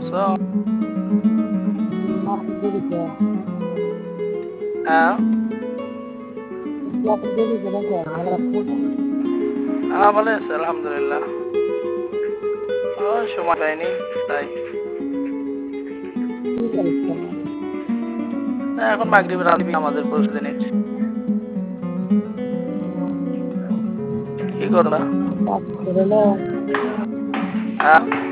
আছো? আপনি দেরি করে হ্যাঁ, আপনি দেরি করে কেন? ভালো আছে? ভালো আছে আলহামদুলিল্লাহ। সময় পাইনি তাই। কি করেছেন? এখন মাগরিবের আগে আমাদের প্রস্তুতি নিচ্ছি। কি করবা? কাজ করলেন? হ্যাঁ,